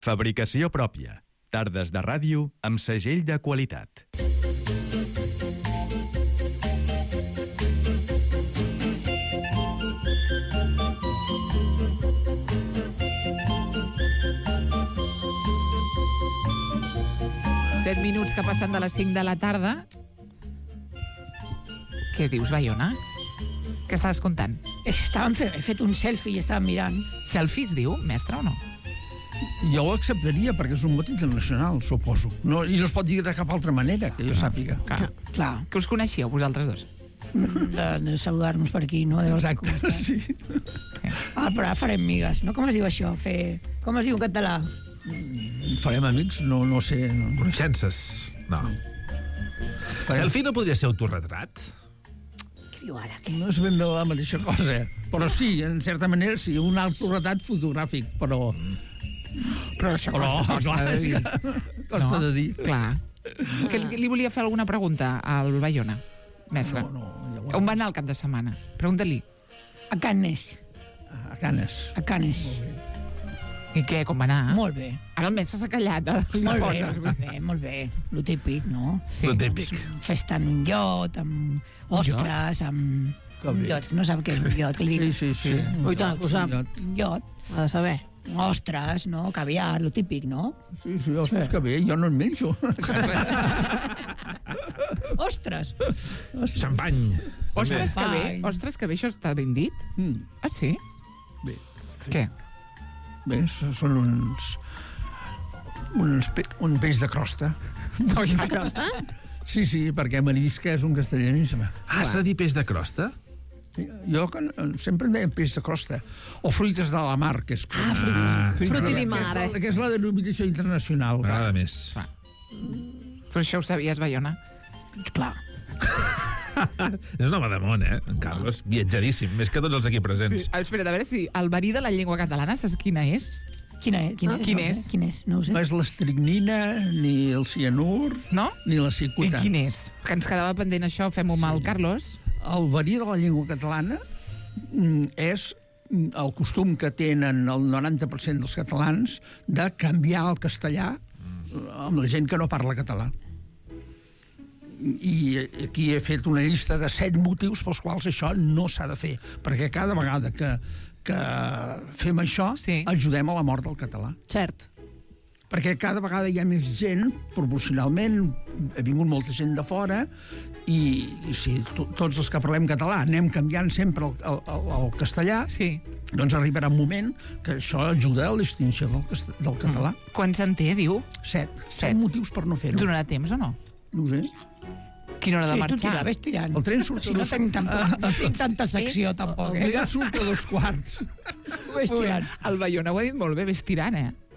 Fabricació pròpia. Tardes de ràdio amb segell de qualitat. Set minuts que passen de les 5 de la tarda. Què dius, Baiona? Què estaves contant? He fet un selfie i estàvem mirant. Selfies, diu, mestre, o no? Jo ho acceptaria, perquè és un mot internacional, suposo. No, i no es pot dir de cap altra manera, que jo sàpiga. Clar. Que us coneixíeu, vosaltres dos? De saludar-nos per aquí, no? Exacte, sí. Però ara farem migues, no? Com es diu això? Com es diu en català? Farem amics? No sé. No. Coneixences? No. Selfie no podria ser autorretrat? Què diu ara? No és ben bé la mateixa cosa, però sí, en certa manera sí, un autorretrat fotogràfic, però això costa de dir. Costa de dir. Clar. Que li volia fer alguna pregunta al Baiona, mestre. On va anar el cap de setmana? Pregunta-li. A Canes. A Canes. A Canes. I què, com va anar? Molt bé. Ara el mestre s'ha callat. Molt bé. Lo típic, no? Sí. Lo típic. Festa en un iot, amb ostres, amb... Un iot, que no sap què és un iot. Sí. Ui, tant, que ho sap. Un iot. Ha de saber. Ostres, no? Caviar, lo típic, no? Sí, ostres, que bé, jo no en menjo. Ostres! Xampany. Ostres, que bé, això està ben dit? Ah, sí? Bé. Què? Bé, són un peix de crosta. No, ja. Crosta? Sí, perquè marisca és un castellanisme. Ah, s'ha de dir peix de crosta? Jo sempre en deia peix de crosta. O fruites de la mar, que és... Frutti di mare. Que és la denominació internacional. M'agrada més. Tu això ho sabies, Baiona? Clar. És un home de món, en Carlos. Viatjadíssim, més que tots els aquí presents. Sí. Espera, a veure si el verí de la llengua catalana saps quina és? Quin és? No ho sé. No és l'estricnina, ni el cianur, no? Ni la cicuta. I quin és? Que ens quedava pendent això, fem-ho amb el Carlos. El verí de la llengua catalana és el costum que tenen el 90% dels catalans de canviar el castellà amb la gent que no parla català. I aquí he fet una llista de 7 motius pels quals això no s'ha de fer, perquè cada vegada que fem això ajudem a la mort del català. Cert. Perquè cada vegada hi ha més gent, proporcionalment, ha vingut molta gent de fora, i si tots els que parlem català anem canviant sempre el castellà, doncs arribarà un moment que això ajuda a l'extinció del català. Quants en té, diu? 7 motius per no fer-ho. Donarà temps o no? No ho sé. Quina hora de marxar? Tu ves tirant. El tren surt no tinc tanta secció, tampoc. El tren surt a 2:15. Ves tirant. El Baiona ho ha dit molt bé, ves tirant,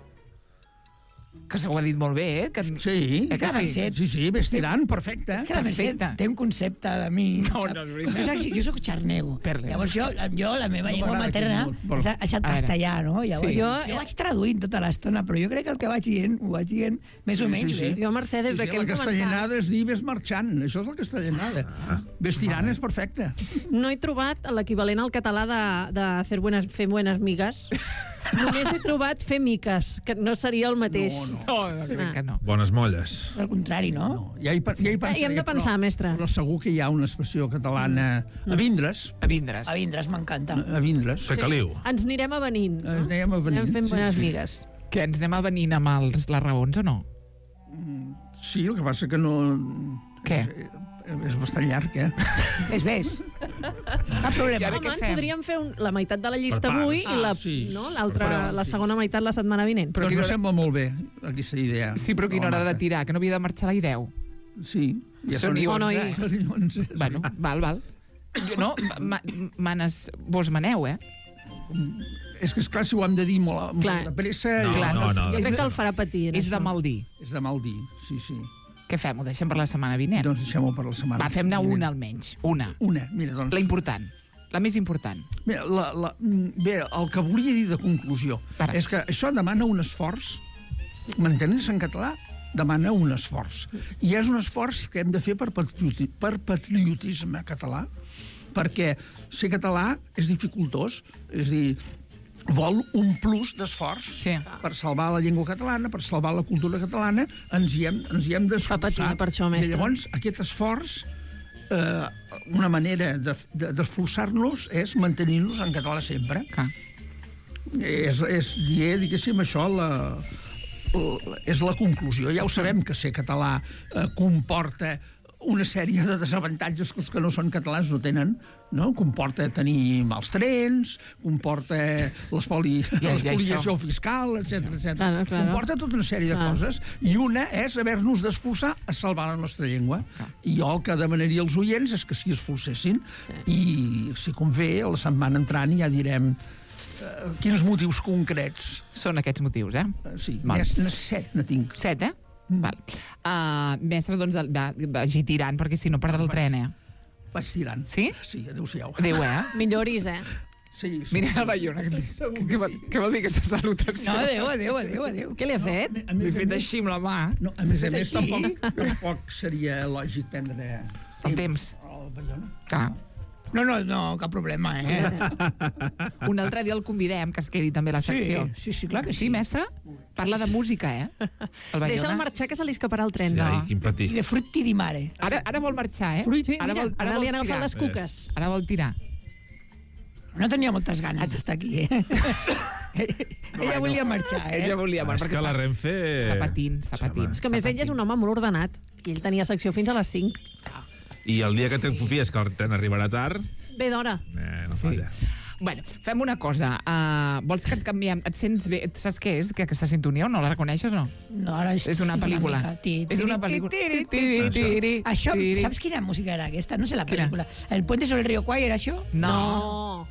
Que s'ho ha dit molt bé, Que... Sí, ves tirant, perfecte. És que la Mercè té un concepte de mi... No, és veritat. Jo soc xarnego. Llavors jo la meva llengua materna és el castellà, no? Llavors jo vaig traduint tota l'estona, però jo crec que el que vaig dient, ho vaig dient més o menys bé. Jo, Mercè, des que hem començat... La castellanada és dir ves marxant, això és la castellanada. Ves tirant és perfecte. No he trobat l'equivalent al català de fer buenas migas. Només he trobat fer miques, que no seria el mateix. No, crec que no. Bones molles. Al contrari, no? Ja hi hem de pensar, mestre. Però segur que hi ha una expressió catalana... A vindres. A vindres. A vindres m'encanta. A vindres. Fer caliu. Ens anirem avenint. Anem fent bones migues. Que ens anem avenint amb les raons o no? Sí, el que passa que no... Què? És bastant llarg, Ves. Cap problema. Home, podríem fer la meitat de la llista avui i la segona meitat la setmana vinent. Però no sembla molt bé, aquesta idea. Sí, però quina hora de tirar? Que no havia de marxar a les 10? Sí. Són 11. Bueno, val. No, vos maneu, És que, esclar, si ho hem de dir molt de pressa... No. Jo crec que el farà patir. És de mal dir. És de mal dir, sí. Què fem? Ho deixem per la setmana vinent? Doncs deixem-ho per la setmana vinent. Va, fem-ne una almenys. Una, mira, doncs... La important. La més important. Mira, bé, el que volia dir de conclusió és que això demana un esforç, m'entens en català? Demana un esforç. I és un esforç que hem de fer per patriotisme català, perquè ser català és dificultós, és a dir, vol un plus d'esforç per salvar la llengua catalana, per salvar la cultura catalana, ens hi hem d'esforçar. Fa patir per això, mestre. I llavors, aquest esforç, una manera d'esforçar-nos és mantenir-nos en català sempre. És dir, diguéssim, això és la conclusió. Ja ho sabem que ser català comporta una sèrie de desavantatges que els que no són catalans no tenen, no? Comporta tenir mals trens, comporta l'espoliació fiscal, etc. Comporta tota una sèrie de coses, i una és haver-nos d'esforçar a salvar la nostra llengua. I jo el que demanaria als oients és que s'hi esforcessin, i si convé, a la setmana entrant ja direm quins motius concrets. Són aquests motius, Sí, 7 ne tinc. 7, Val. Mestre, doncs, vagi tirant, perquè si no perdrà el tren, Vaig tirant. Sí? Sí, adéu-siau. Adéu, Milloris, Sí. Mira el Bayona. Què vol dir aquesta salutació? No, adéu. Què li ha fet? Li he fet així amb la mà. No, a més, tampoc seria lògic prendre el temps. El Bayona. Clar. No, cap problema, Un altre dia el convidem, que es quedi també a la secció. Sí, clar que sí. Sí, mestre? Parla de música, Deixa'l marxar, que se li escaparà el tren. Ai, quin patir. I de frutti di mare. Ara vol marxar, Sí, ara li han agafat les cuques. Ara vol tirar. No tenia moltes ganes d'estar aquí, Ella volia marxar, Ella volia marxar. És que la Renfe... Està patint. És que, a més, ell és un home molt ordenat. I ell tenia secció fins a les 5. I el dia que te'n confies que el tren arribarà tard... Ve d'hora. No falla. Bueno, fem una cosa. Vols que et canviem? Et sents bé? Saps què és, que aquesta sintonia, o no la reconeixes o no? No, ara és una pel·lícula. És una pel·lícula. Això, saps quina música era aquesta? No sé la pel·lícula. El puente sobre el río Kwai era això? No.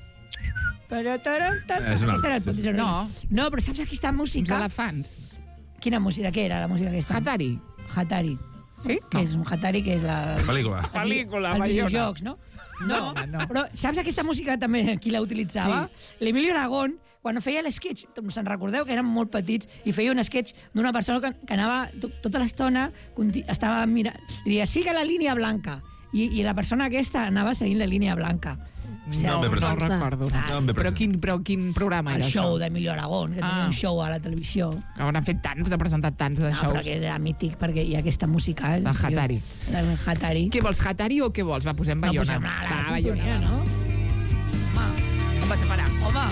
No, però saps aquesta música? Uns elefants. Quina música? Què era la música aquesta? Hatari. Sí? Que és un Hatari, que és la... Pel·lícula, els videojocs, no? No, però saps aquesta música també qui la utilitzava? L'Emilio Aragón, quan feia l'esquetx, se'n recordeu que eren molt petits, i feia un esquetx d'una persona que anava tota l'estona, estava mirant, i deia, siga la línia blanca, i la persona aquesta anava seguint la línia blanca. No recordo. Però quin programa era això? El show d'Emilio Aragón, que tenia un show a la televisió. Que n'han fet tants, ha presentat tants de shows. Però que era mític, perquè hi ha aquesta música. El Hatari. Hatari. Què vols, Hatari o què vols? Va, posem Bayona. No, posem la sintonia, no? Com va separar? Home.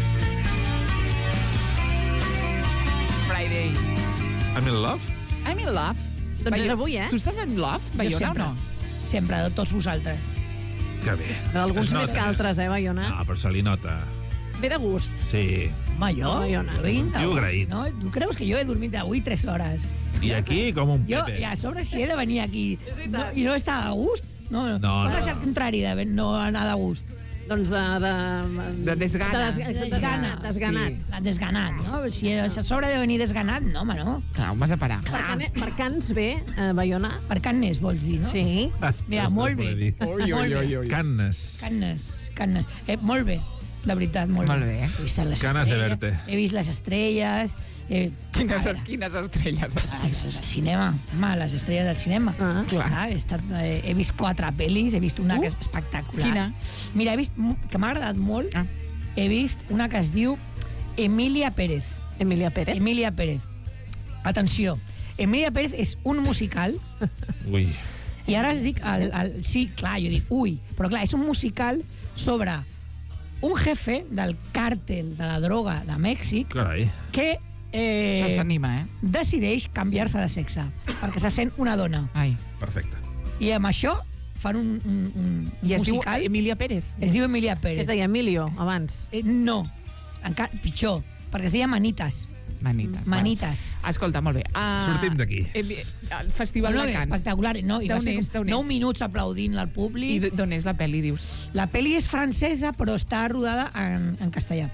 Friday. I'm in love? I'm in love. Doncs és avui, Tu estàs en love, Bayona, o no? Sempre, de tots vosaltres. Que bé. D'alguns més que altres, Bayona? No, però se li nota. Ve de gust. Sí. Home, jo? Jo agraït. No? Tu creus que jo he dormit avui 3 hores? I aquí, com un Jo, pete. i a sobre, si he de venir aquí i no estar a gust, no. És el contrari de no anar de gust. Doncs de desgana. Desganat. Desganat, no? Si a sobre de venir desganat, no, home, no. Clar, ho vas a parar. Per Cans ve, Bayona? Per Cannes, vols dir, no? Sí. Mira, molt bé. Cannes. Molt bé, de veritat, molt bé. Ganes de verte. He vist les estrelles... Quines estrelles? El cinema, home, les estrelles del cinema. Clar. He vist 4 pel·lis, he vist una que és espectacular. Quina? Mira, he vist, que m'ha agradat molt, he vist una que es diu Emilia Pérez. Emilia Pérez. Atenció, Emilia Pérez és un musical. Ui. I ara es dic... Sí, clar, jo dic, però clar, és un musical sobre un jefe del càrtel de la droga de Mèxic que s'anima, decideix canviar-se de sexe perquè se sent una dona. Perfecte. I amb això fan un I es musical. Diu Emilia Pérez. Es diu Emilia Pérez. Es deia Emilio, abans. No, encara pitjor, perquè es deia Manitas. Manitas. Escolta, molt bé. Sortim d'aquí. El Festival de Cans. Espectacular. No, i va ser 9 minuts aplaudint al públic. I d'on és la pel·li, dius? La pel·li és francesa, però està rodada en castellà.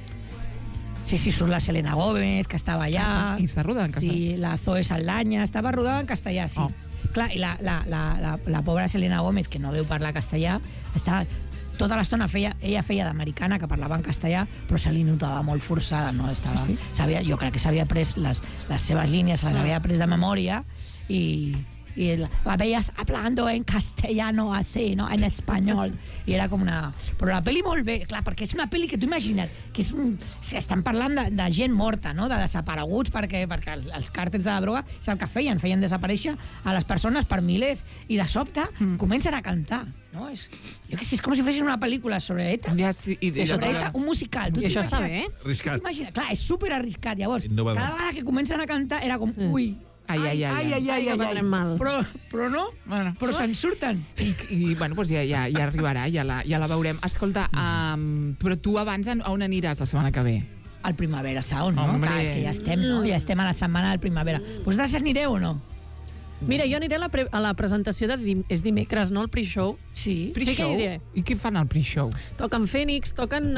Sí, surt la Selena Gómez, que estava allà. I està rodada en castellà? Sí, la Zoe Saldaña, estava rodada en castellà, sí. Clar, i la pobra Selena Gómez, que no deu parlar castellà, estava... Tota l'estona ella feia d'americana, que parlava en castellà, però se li notava molt forçada, no? Jo crec que s'havia pres les seves línies, les havia pres de memòria, i y la veías hablando en castellano así, ¿no? En español. I era com una... Però la pel·li molt bé, clar, perquè és una pel·li que tu imagina't, que estan parlant de gent morta, no? De desapareguts, perquè els càrtels de la droga és el que feien desaparèixer a les persones per milers, i de sobte comencen a cantar, no? Jo què sé, és com si fessin una pel·lícula sobre ETA. Ja, sí, sobre ETA, un musical. I això està bé? Arriscat. Imagina, clar, és super arriscat. Llavors, Innovador. cada vegada que comencen a cantar era com, ui, Ai. Ja prendrem mal. però no, Bueno. però se'n surten. I bueno, doncs ja arribarà, ja la veurem. Escolta, però tu abans a on aniràs la setmana que ve? Al Primavera Sound, no? Hombre. Clar, és que ja estem, no? Ja estem a la setmana del Primavera. Vosaltres anireu o no? Mira, jo aniré a la presentació és dimecres, no? El pre-show. Sí. Sí que aniré. I què fan al pre-show? Toquen Fènix, toquen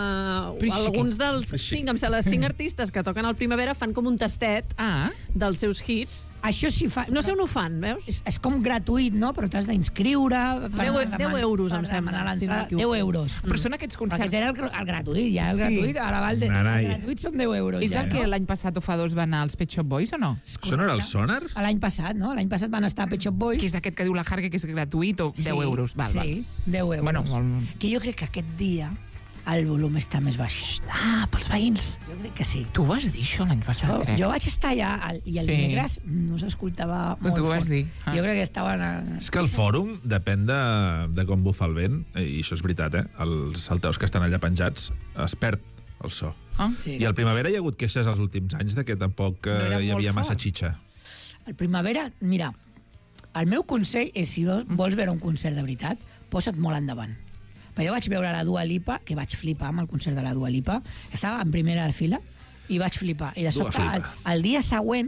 alguns dels 5 artistes que toquen al Primavera fan com un tastet dels seus hits. Això sí fa... No sé on ho fan, veus? És com gratuït, no? Però t'has d'inscriure... 10 euros, em sembla, si no m'equivoco. 10 euros. Però són aquests concerts... Aquest era el gratuït, ja. El gratuït, ara val de... Carai. El gratuït són 10 euros. És el que l'any passat o fa 2 van anar als Pet Shop Boys o no? Això no era el Sonar? L'any passat, no? L'any passat van estar a Pet Shop Boys. Que és aquest que diu la Harge, que és gratuït o 10 euros? Val. 10 euros. Bueno, molt... Que jo crec que aquest dia el volum està més baix. pels veïns. Jo crec que sí. Tu vas dir això l'any passat, crec. Jo vaig estar allà i el dimecres no s'escoltava molt tu ho fort. vas dir. Jo crec que estaven... És que el fòrum depèn de com bufa el vent, i això és veritat, els altaus que estan allà penjats es perd el so. Sí. I al Primavera hi ha hagut queixes els últims anys de que tampoc era hi havia molt massa fort. xitxa. El Primavera, mira, el meu consell és, si vols veure un concert de veritat, posa't molt endavant. Però jo vaig veure la Dua Lipa, que vaig flipar amb el concert de la Dua Lipa. Estava en primera fila i vaig flipar. I de sobte, el dia següent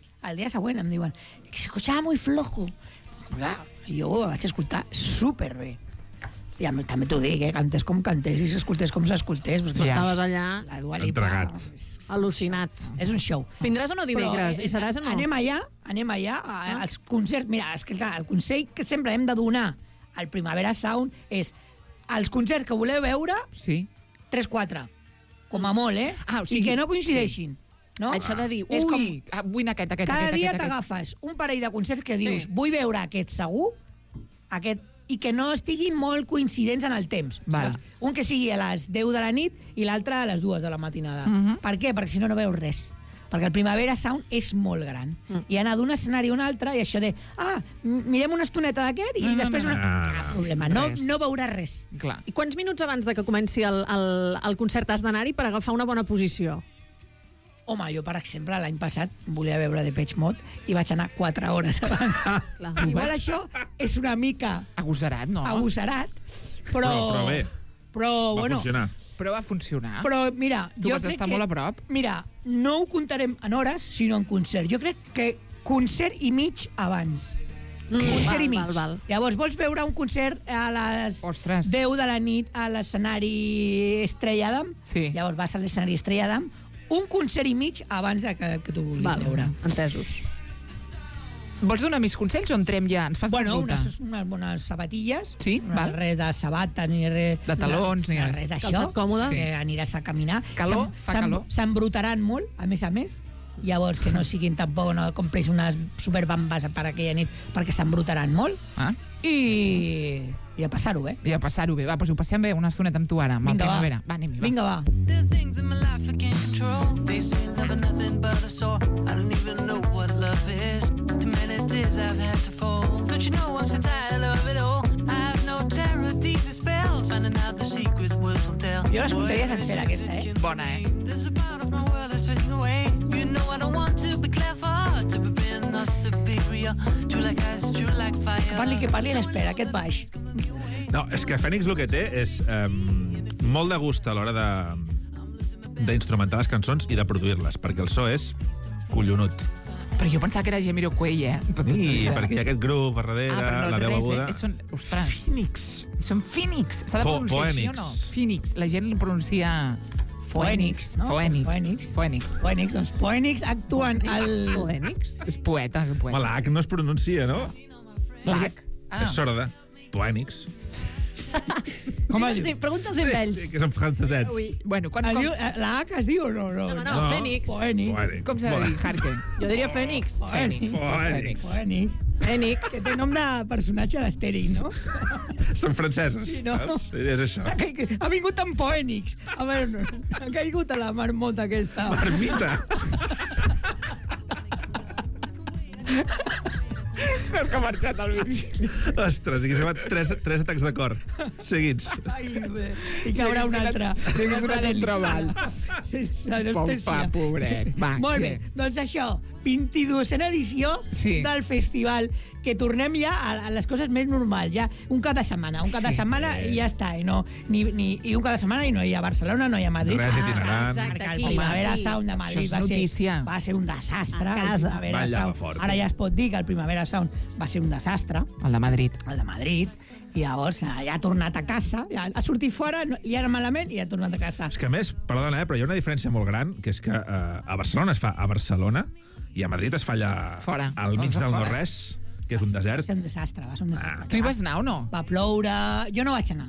em diuen que s'escoltava molt flojo. Clar, jo ho vaig escoltar superbé. I també t'ho dic, cantés com cantés i s'escoltés com s'escoltés. Tu estaves allà La Dua Lipa... Entregat. Al·lucinat. És un show. Vindràs o no dimecres? I seràs o no? Anem allà, als concerts. Mira, és que clar, el consell que sempre hem de donar al Primavera Sound és els concerts que voleu veure, 3-4, com a molt, o sigui, i que no coincideixin. No? Això de dir, És com, vull anar aquest. cada dia t'agafes un parell de concerts que dius, vull veure aquest segur, i que no estiguin molt coincidents en el temps. Val. Saps? Un que sigui a les 10 de la nit i l'altre a les 2 de la matinada. Per què? Perquè si no, no veus res. Perquè el Primavera Sound és molt gran. I anar d'un escenari a un altre, i això de, mirem una estoneta d'aquest i després cap problema. No veuràs res. Clar. I quants minuts abans de que comenci el concert has d'anar-hi per agafar una bona posició? Home, jo, per exemple, l'any passat volia veure Depeche Mode i vaig anar 4 hores abans. Igual això és una mica Agosarat, no? agosarat, però bé. Però, Va funcionar. Però va funcionar. Però, mira... Tu vas estar molt a prop. Mira, no ho comptarem en hores, sinó en concert. Jo crec que concert i mig abans. Concert i mig. Val. Llavors, vols veure un concert a les 10 de la nit a l'escenari Estrella Damm? Sí. Llavors vas a l'escenari Estrella Damm, un concert i mig abans de que tu vulguis veure. Entesos. Vols donar més consells o entrem ja? Ens fas unes bones sabatilles. Sí, val. Res de sabata, ni res... De talons, ni res. Res d'això. Calçat còmode. Que aniràs a caminar. Calor, fa calor. S'embrutaran molt, a més. Llavors, que no siguin tampoc, no compris unes superbambes per aquella nit, perquè s'embrutaran molt. I a passar-ho bé. I a passar-ho bé. Va, doncs ho passem bé una estoneta amb tu ara, amb el Primavera. Va, anem-hi, va. Vinga, va. There are things in my life I can't control. They say love is nothing but a sore. I don't even know what love is. Too many tears I've had to fold. Don't you know I'm so tired of it all? I have no terror, these spells. Finding out the secret words won't tell. Jo l'escoltaria sencera, aquesta, Bona, There's a part of my world that's fading away. You know I don't want to be clever, to be being or superior. True like ice, true like fire. Que parli l'espera, aquest baix. No, és que Fènix el que té és molt de gust a l'hora d'instrumentar les cançons i de produir-les, perquè el so és collonut. Però jo pensava que era Jamiroquai, I perquè hi ha aquest groove a darrere, però la veu aguda... Ostres, Fènix. són Phoenix. S'ha de pronunciar així o no? Phoenix. La gent el pronuncia... Phoenix. No? Phoenix. Doncs Phoenix actuen al... Phoenix? És poeta. Home, l'H no es pronuncia, no? L'H. És sorda. Phoenix. Com es diu? Pregunta'ls amb ells. Sí, que són francesets. Bueno, La H es diu o no? No, Fènix. Poènix. com s'ha de dir, Harken? Jo diria Fènix. Poènix. Fènix. Que té nom de personatge d'Astèrix, no? Són francesos. Sí, no? Saps? És això. Ha vingut en Poènix. A veure, ha caigut a la marmota aquesta. Marmita. Sort que ha marxat el Virgili. Ostres, i que s'ha fet 3 atacs de cor seguits. Ai, bé. I caurà un altre. Tingues un altre treball. Sense anestèsia. Pobret. Va, Molt bé, doncs això, 22a edició del festival, que tornem ja a les coses més normals, ja un cap de setmana i ja està, i un cap de setmana i no hi ha Barcelona, no hi ha Madrid. Res itinerant. Perquè el Primavera Sound de Madrid va ser un desastre. A casa. Ara ja es pot dir que el Primavera Sound va ser un desastre. El de Madrid. I llavors ja ha tornat a casa, ja ha sortit fora, li era malament i ha tornat a casa. És que a més, perdona, però hi ha una diferència molt gran, que és que a Barcelona es fa a Barcelona i a Madrid es fa allà fora, al mig del no-res, que és un desert. Va ser un desastre, Tu hi vas anar o no? Va ploure... Jo no vaig anar,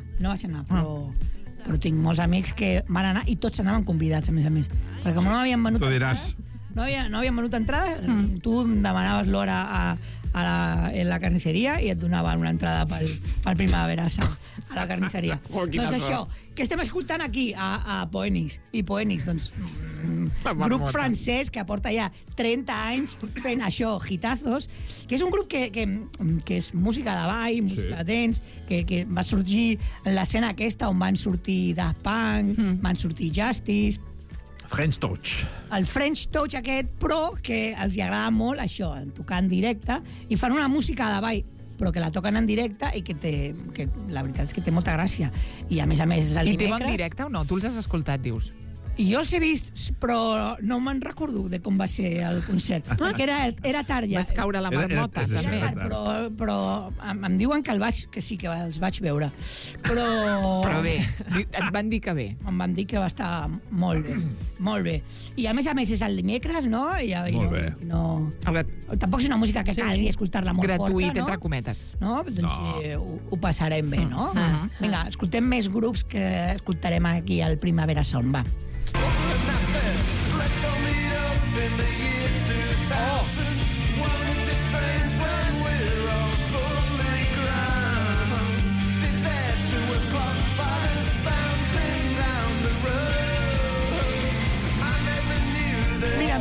però tinc molts amics que van anar i tots anaven convidats, a més. Perquè com no havien venut... Tu diràs. No havien venut entrades, tu em demanaves l'hora en la carnisseria i et donaven una entrada pel Primavera Sound a la carnisseria. Doncs això, que estem escoltant aquí a Poènix. I Poènix, doncs, grup francès que porta ja 30 anys fent això, hitazos, que és un grup que és música de ball, música de dance, que va sorgir en l'escena aquesta on van sortir Daft Punk, van sortir Justice, French Touch. El French Touch aquest, però que els agrada molt això, tocar en directe, i fan una música de ball, però que la toquen en directe i que la veritat és que té molta gràcia. I a més és el dimecres... I té bon directe o no? Tu els has escoltat, dius? I jo els he vist, però no me'n recordo de com va ser el concert. Perquè era tard ja. Vas caure a la marmota, també. Però em diuen que sí, que els vaig veure. Però bé, et van dir que bé. Em van dir que va estar molt bé. Molt bé. I a més és el dimecres, no? Molt bé. Tampoc és una música que calgui escoltar-la molt forta, no? Gratuït, entre cometes. No? Doncs ho passarem bé, no? Vinga, escoltem més grups que escoltarem aquí al Primavera Sound, va. Mira,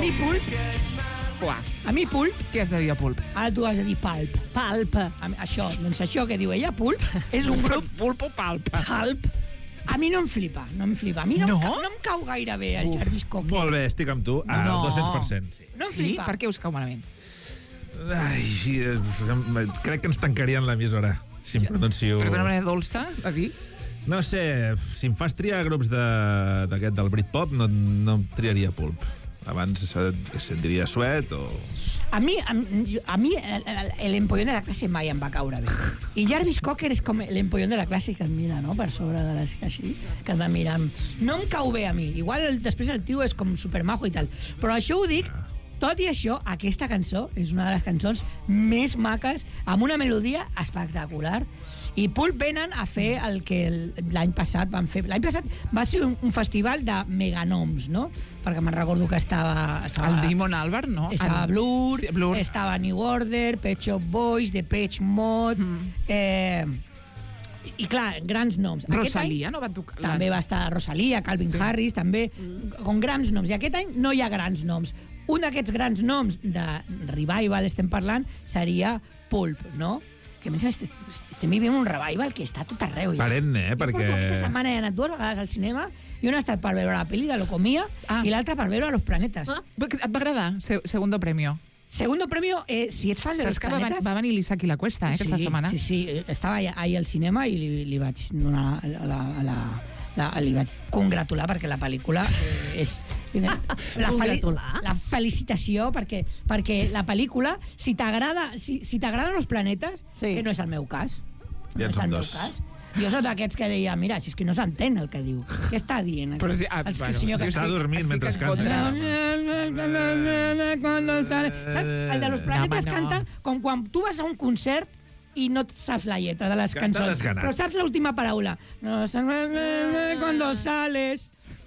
a mi Pulp... Què has de dir a Pulp? Ara tu has de dir Pulp. Pulp. Això que diu ella, Pulp, és un grup... Pulp o Pulp? Pulp. A mi no em flipa. A mi no em cau gaire bé el Jarvis Cocker. Molt bé, estic amb tu, al 200%. No em flipa. Per què us cau malament? Ai, crec que ens tancarien l'emissora si em pronuncio... Però d'una manera dolça, a dir? No sé, si em fas triar grups d'aquest del Britpop, no triaria Pulp. Abans que diria Sweat o... A mi l'empollón de la classe mai em va caure bé. I Jarvis Cocker és com l'empollón de la classe que et mira, no?, per sobre de les així, que et va mirar. No em cau bé a mi. Igual després el tio és com supermajo i tal. Però això ho dic, tot i això, aquesta cançó és una de les cançons més maques, amb una melodia espectacular. I Pulp venen a fer el que l'any passat van fer. L'any passat va ser un festival de meganoms, no? Perquè me'n recordo que estava el Damon Albarn, no? Estava Blur, estava New Order, Pet Shop Boys, Depeche Mode... I clar, grans noms. Rosalia no va tocar? També va estar Rosalia, Calvin Harris, també, con grans noms. I aquest any no hi ha grans noms. Un d'aquests grans noms de revival, estem parlant, seria Pulp, no? Que a més estem vivint un revival que està a tot arreu. Perenne, perquè... Aquesta setmana he anat 2 vegades al cinema i una ha estat per veure la pel·li de Locomia i l'altra per veure Los Planetas. Et va agradar? Segundo premio. Segundo premio, si ets fan de Los Planetas... Va venir l'Isaac i la Cuesta, aquesta setmana. Sí, estava ahir al cinema i li vaig donar li vaig congratular perquè la pel·lícula és... La felicitació perquè la pel·lícula, si t'agraden Los Planetes, que no és el meu cas, ja en som 2. Jo soc d'aquests que deia, mira, si és que no s'entén el que diu. Què està dient? Però sí, està dormint mentre canta. Saps? El de Los Planetes canta com quan tu vas a un concert i no saps la lletra de les Canta cançons. desganat. Però saps l'última paraula. No, cuando sales...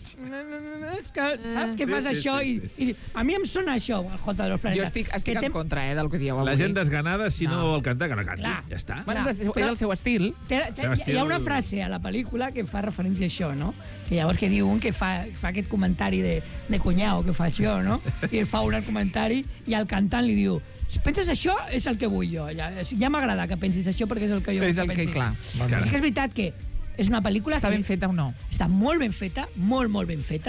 És que, saps què fas això? I a mi em sona això, el Jota de los Planetas. Jo estic en contra del que dieu avui. La gent desganada, si no vol cantar, que no canti. Clar. Ja està. Bueno, és el seu estil. Hi ha una frase a la pel·lícula que fa referència a això, no? Que llavors que diu un que fa aquest comentari de cunyau que faig jo, no? I fa un comentari i el cantant li diu: si penses això, és el que vull jo. Ja m'agrada que pensis això perquè és el que jo vull que pensis. clar. Sí que és veritat que és una pel·lícula... Està ben feta o no? Està molt ben feta, molt ben feta.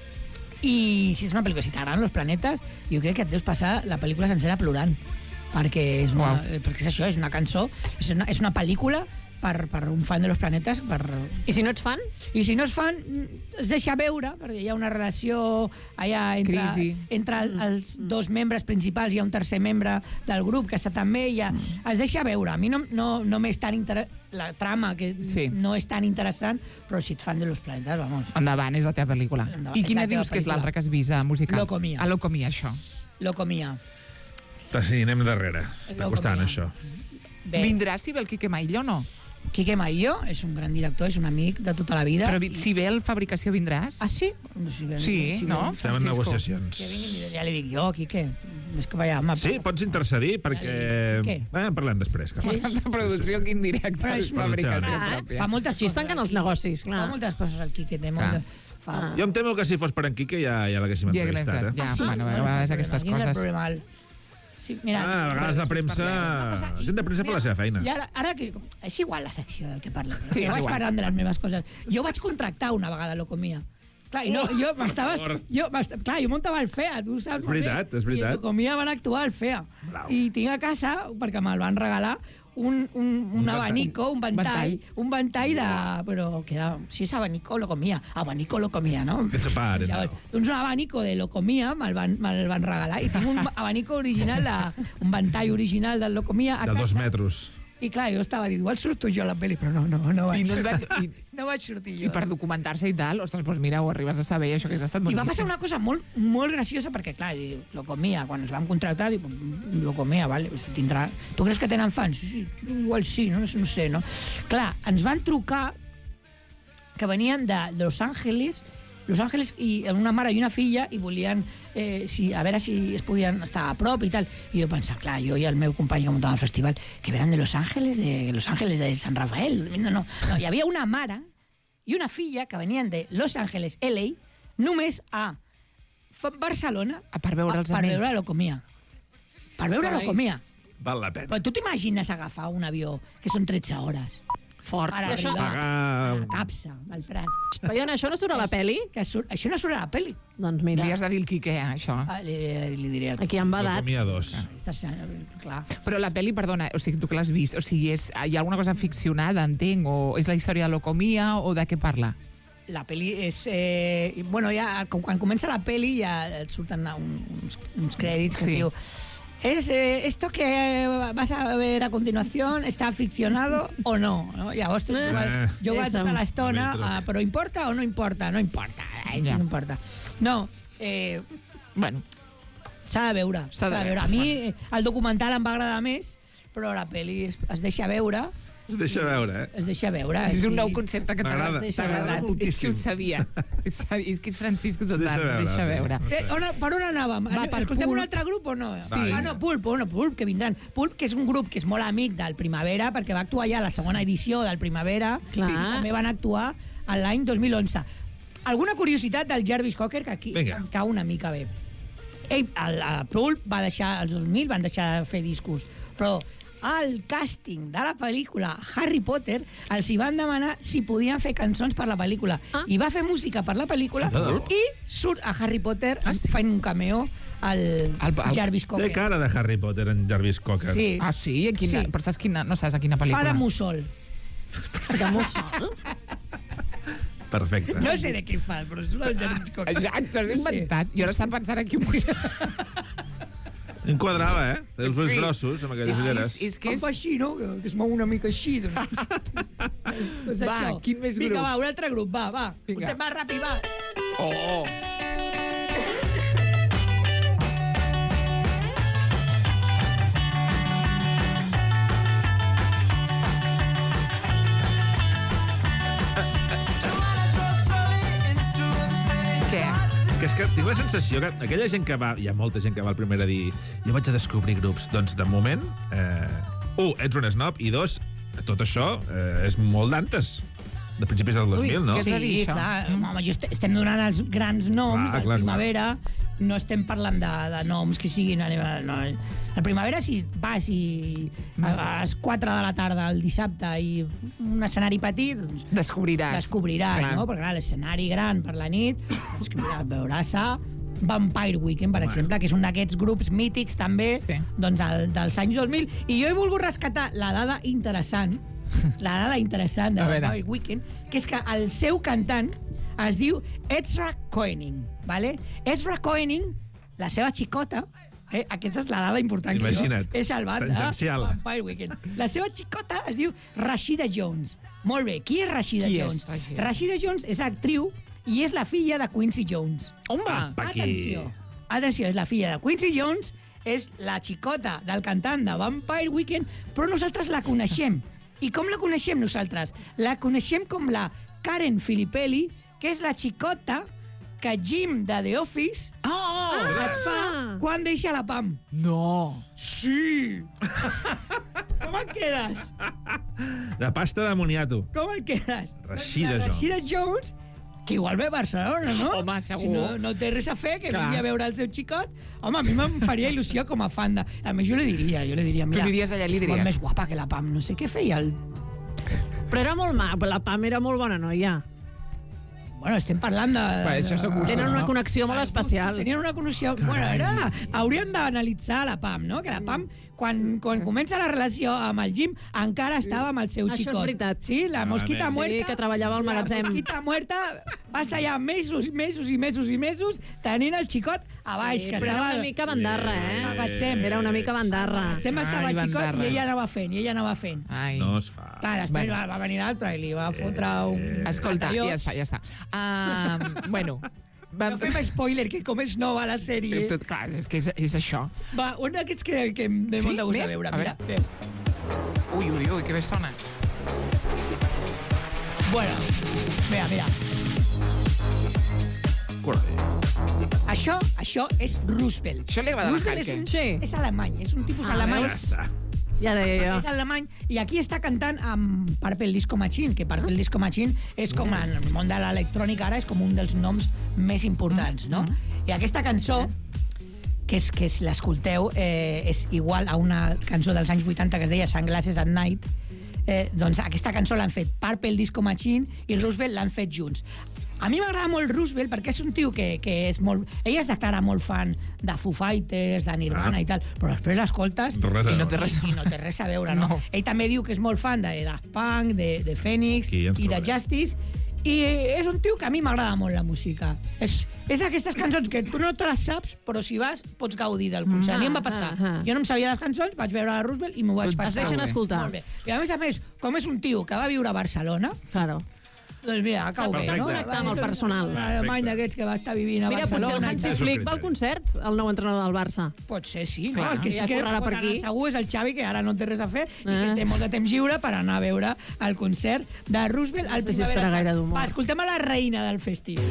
I si és una pel·lícula, si t'agraden els planetes, jo crec que et deus passar la pel·lícula sencera plorant. Perquè és això, és una cançó, és una pel·lícula per un fan de los planetes. I si no ets fan? I si no ets fan, es deixa veure, perquè hi ha una relació allà entre els dos membres principals, hi ha un tercer membre del grup que està també, es deixa veure. A mi no m'és tan la trama, que no és tan interessant, però si ets fan de los planetes, vamos. Endavant, és la teva pel·lícula. I quina dius que és l'altra que has vist a musical? Locomia. A Locomia, això. Locomia. Sí, anem darrere. Està costant, això. Vindrà si ve el Quique Maillo o no? Quique Maillo és un gran director, és un amic de tota la vida. Però si ve el Fabricació vindràs? Ah, sí? Sí, no? Estem en negociacions. Ja li dic jo, Quique. És que vaya, sí, pots intercedir, perquè... parlem després. La producció que indirecta és fabricació pròpia. Fa moltes coses. Així es tanquen els negocis, clar. Fa moltes coses el Quique. Jo em temo que si fos per en Quique ja l'haguéssim entrevistat. Ja, bueno, a vegades aquestes coses... Sí, mira, a vegades la premsa... La gent de premsa fa la seva feina. Ara que... És igual la secció del que parla. Sí, jo vaig parlant de les meves coses. Jo vaig contractar una vegada Locomia. Clar, jo muntava el FEA, tu saps? És veritat. I Locomia van actuar al FEA. I tinc a casa, perquè me'l van regalar, un abanico, un ventall de... Però queda... Si és abanico, Locomia. Abanico, Locomia, no? Doncs un abanico de Locomia me'l van regalar. I tinc un abanico original, un ventall original del Locomia a casa. De 2 metres. I clar, jo estava dient, igual surto jo a la pel·li, però no vaig sortir jo. I per documentar-se i tal, ostres, doncs mira, ho arribes a saber, això que has estat boníssim. I va passar una cosa molt graciosa, perquè clar, Locomia, quan ens vam contractar, dic, Locomia, vale, tindrà... Tu creus que tenen fans? Sí, igual sí, no sé, no? Clar, ens van trucar que venien de Los Ángeles i una mare i una filla i volien a veure si es podien estar a prop i tal. I jo pensava, clar, jo i el meu company que muntava el festival, que venen de Los Ángeles de San Rafael. No, hi havia una mare i una filla que venien de Los Ángeles, LA, només a Barcelona per veure els amics. Per veure Locomia. Per veure Locomia. Val la pena. Però tu t'imagines agafar un avió que són 13 hores? Fort. Per arribar a la capsa del Prat. Paiona, això no surt a la pel·li? Això no surt a la pel·li. Doncs mira. Li has de dir el Quique, això. Li diré. Aquí han badat. Locomia 2. Clar. Però la pel·li, perdona, o sigui, tu que l'has vist, o sigui, hi ha alguna cosa ficcionada, entenc, o és la història de Locomia, o de què parla? La pel·li és... bueno, ja, quan comença la pel·li ja et surten uns crèdits que diu... esto que vas a ver a continuación está ficcionado o no? Llavors jo vaig tota l'estona, però importa o no importa? No importa, no importa. No, bueno, s'ha de veure. A mi el documental em va agradar més, però la pel·li es deixa veure. Es deixa veure, Es deixa veure. És un nou concepte que m'agrada. És que ho sabia. És que és Francisco total, es deixa veure. Per on anàvem? Escoltem un altre grup o no? Sí. Pulp, que vindran. Pulp, que és un grup que és molt amic del Primavera, perquè va actuar ja a la segona edició del Primavera, i també van actuar l'any 2011. Alguna curiositat del Jarvis Cocker, que aquí em cau una mica bé. El Pulp va deixar, els 2000 van deixar de fer discos, però al càsting de la pel·lícula Harry Potter els hi van demanar si podien fer cançons per la pel·lícula. I va fer música per la pel·lícula i surt a Harry Potter fent un cameo al Jarvis Cocker. Té cara de Harry Potter en Jarvis Cocker. Sí. Ah, sí? Però saps quina? No saps a quina pel·lícula? Fa de mussol. De mussol? Perfecte. No sé de què fa, però és el Jarvis Cocker. Exacte, t'has inventat. Jo ara estava pensant aquí un Enquadrava, Té els ulls grossos, amb aquelles ulleres. Com fa així, no? Que es mou una mica així. Va, quin més grups? Vinga, va, un altre grup, va. Va, ràpid, va. Oh! Que és que tinc la sensació que aquella gent que va... Hi ha molta gent que va al primer a dir jo vaig a descobrir grups. Doncs, de moment, ets un snob, i dos, tot això és molt d'antes. De principis del 2000, no? Què és a dir, això? Clar, home, estem donant els grans noms de Primavera, no estem parlant de noms que siguin... No. La Primavera, si vas a les 4 de la tarda el dissabte i un escenari petit, doncs... Descobriràs, no? Perquè, clar, l'escenari gran per la nit, veuràs a Vampire Weekend, per exemple, que és un d'aquests grups mítics, també, doncs, dels anys 2000. I jo he volgut rescatar la dada interessant de Vampire Weekend, que és que el seu cantant es diu Ezra Koenig, ¿vale? Ezra Koenig, la seva xicota, aquesta és la dada important que he salvat de Vampire Weekend. La seva xicota es diu Rashida Jones. Molt bé, qui és Rashida Jones? Rashida Jones és actriu i és la filla de Quincy Jones. Home! Atenció, és la filla de Quincy Jones, és la xicota del cantant de Vampire Weekend, però nosaltres la coneixem. I com la coneixem nosaltres? La coneixem com la Karen Filippelli, que és la xicota que Jim de The Office es fa quan deixa la Pam. No! Sí! Com et quedes? De pasta de moniato. Com et quedes? Rashida Jones, que igual ve a Barcelona, no? Home, segur. Si no té res a fer, que vingui a veure el seu xicot. Home, a mi me'n faria il·lusió com a fan de... A més, jo li diria, mira... Tu diries allà, li diries. És molt més guapa que la Pam, no sé què feia el... Però era molt maco, la Pam era molt bona noia. Bueno, estem parlant de... Això són gustos, tenen una connexió molt especial. Tenien una connexió... Bueno, hauríem d'analitzar la Pam, no? Que la Pam, quan comença la relació amb el Jim, encara estava amb el seu xicot. Això és veritat. Sí, la mosquita muerta... Sí, que treballava al magatzem. La mosquita muerta va estar ja mesos tenint el xicot a baix, que però estava... era una mica bandarra, Magatzem. Era una mica bandarra. Magatzem estava xicot i ella anava fent. No es fa. Clar, després va venir l'altre i li va fotre un... Escolta, ja està. Bueno... No fem spoiler, que com és nova la sèrie. Tot clar, és que és això. Va, un d'aquests que m'he molt de gust de veure. Mira. Ui, que bé sona. Bueno, mira. Això és Roosevelt. Això li agrada a Heike. És alemany, és un tipus alemany. Ja deia jo. És alemany, i aquí està cantant amb Purple Disco Machine, que Purple Disco Machine és com, en el món de l'electrònica ara, és com un dels noms més importants, no? I aquesta cançó, que si l'escolteu, és igual a una cançó dels anys 80 que es deia Sunglasses at Night. Doncs aquesta cançó l'han fet Purple Disco Machine i Roosevelt l'han fet junts. A mi m'agrada molt Roosevelt perquè és un tio que és molt... Ell es declara molt fan de Foo Fighters, de Nirvana i tal, però després l'escoltes i no té res a veure, no? Ell també diu que és molt fan de Daft Punk, de Phoenix i de Justice, i és un tio que a mi m'agrada molt la música. És d'aquestes cançons que tu no te les saps, però si vas pots gaudir del concert. A mi em va passar. Jo no em sabia les cançons, vaig veure a Roosevelt i m'ho vaig passar. Es deixen escoltar. Molt bé. I a més, com és un tio que va viure a Barcelona... Claro. Doncs mira, cau bé, no? Connectar amb el personal. Un alemany d'aquests que va estar vivint a Barcelona. Mira, potser el Hansi Flick va al concert, el nou entrenador del Barça. Pot ser, sí. Clar, el que sí que per aquí. segur és el Xavi, que ara no té res a fer i que té molt de temps lliure per anar a veure el concert de Roosevelt al Primavera. estarà gaire d'humor. Va, escoltem a la reina del festival.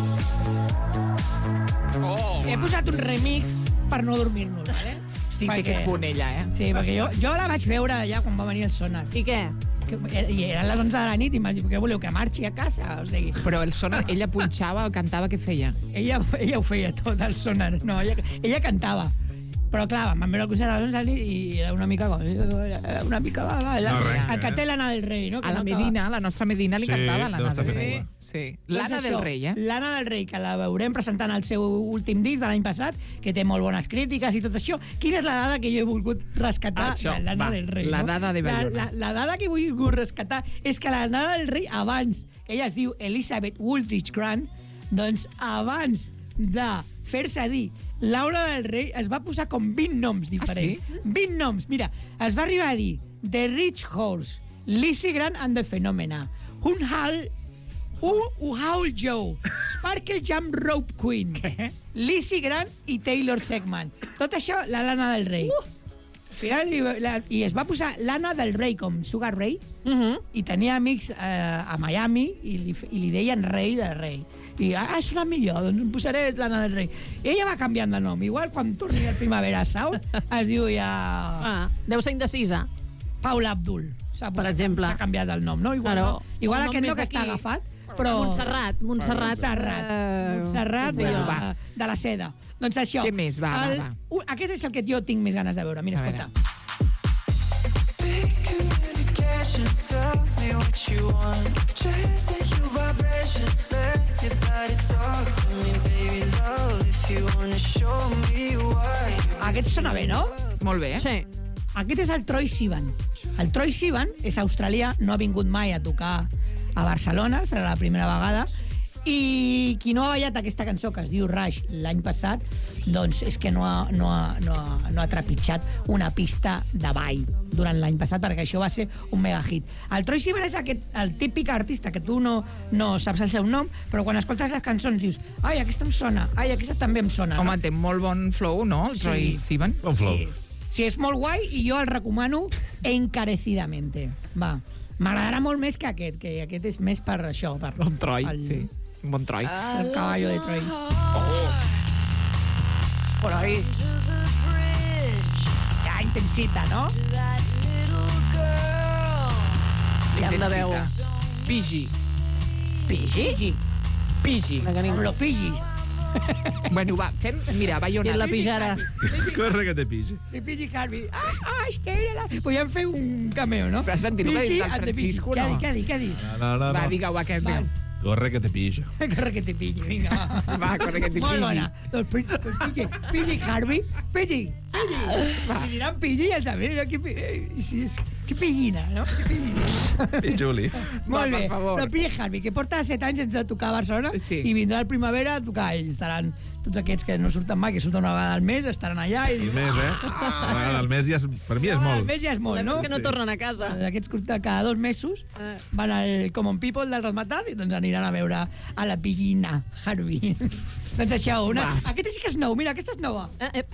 He posat un remix per no dormir-nos, vale? Sí, té aquest punt ella, Sí, perquè jo la vaig veure ja quan va venir el Sonar. I què? I eren les 11 de la nit i m'ha dit, què voleu, que marxi a casa? O sigui, però el Sonar, ella punxava o cantava, què feia? Ella ho feia tot, el Sonar. No, ella cantava. Però clar, vam veure el concert a les 11 de la nit i era una mica com... el que té l'Anna del Rei, no? A la Medina, la nostra Medina, li cantava l'Anna del Rei. Sí, l'Anna del Rei, L'Anna del Rei, que la veurem presentant el seu últim disc de l'any passat, que té molt bones crítiques i tot això. Quina és la dada que jo he volgut rescatar de l'Anna del Rei? La dada de Bayona. La dada que he volgut rescatar és que l'Anna del Rei, abans, que ella es diu Elizabeth Woolridge Grant, doncs abans de fer-se dir Laura del Rei es va posar com 20 noms diferents. Ah, sí? 20 noms. Mira, es va arribar a dir The Rich Horse, Lizzie Grant and the Phenomena, Uhaul Joe, Sparkle Jam Rope Queen, Lizzie Grant i Taylor Segman. Tot això, la Lana del Rei. I es va posar Lana del Rei com Sugar Ray i tenia amics a Miami i li deien Rei del Rei. I ha sonat millor, doncs em posaré Lana del Rei. I ella va canviant de nom. Igual quan torni el Primavera Sound es diu ja... Deu ser indecisa. Paula Abdul. Per exemple. S'ha canviat el nom, no? Igual aquest no que està agafat, però... Montserrat. De la seda. Doncs això. Què més? Va. Aquest és el que jo tinc més ganes de veure. Mira, escolta. Tell me what you want. Just take your vibration. Let your body talk to me, baby love. If you wanna show me why. Aquest sona bé, no? Molt bé. Sí. Aquest és el Troye Sivan. El Troye Sivan és australià, no ha vingut mai a tocar a Barcelona, serà la primera vegada, i qui no ha ballat aquesta cançó que es diu Rush l'any passat, doncs és que no ha trepitjat una pista de ball durant l'any passat, perquè això va ser un mega hit. El Troye Sivan és el típic artista que tu no saps el seu nom, però quan escoltes les cançons dius, ai, aquesta em sona, ai, aquesta també em sona. Home, té molt bon flow, no, el Troye Sivan? Bon flow. Sí, és molt guai i jo el recomano encarecidamente. Va, m'agradarà molt més que aquest és més per això. Per un Troye, sí. Un bon Troye. El caballo de Troye. Por ahí. Ja, intensita, no? Ja hem de veu. Pigi. Pigi? Pigi. Com los pigis. Bueno, va, fem... Mira, Bayona. I la pijara. Corre que te pigi. Pigi Harvey. Podríem fer un cameo, no? S'ha sentit el que ha dit el Francisco, no? Què ha dit? No. Va, digue-ho, aquest veu. Corre que te pillo. Corre que te pillo, vinga, va. Va, corre que te Molt pilli. bona. Doncs Pigi Harvey, Pigi. Si diran Pigi, ja sabeu. Que pillina, no? Que pillina. I Juli. Molt bé. per favor. Però Pigi Harvey, que porta 7 anys sense tocar a Barcelona, Sí. i vindrà al Primavera a tocar ells. Estaran tots aquests que no surten mai, que surten una vegada al mes, estaran allà i El diuen... mes, Una vegada al mes ja és, per mi és Al molt. mes ja és molt, no? És que no tornen a casa. Aquests cada 2 mesos van al Common People del Razmataz i doncs aniran a veure a la Pillina Harvey. Doncs això, aquesta sí que és nou, mira, aquesta és nova.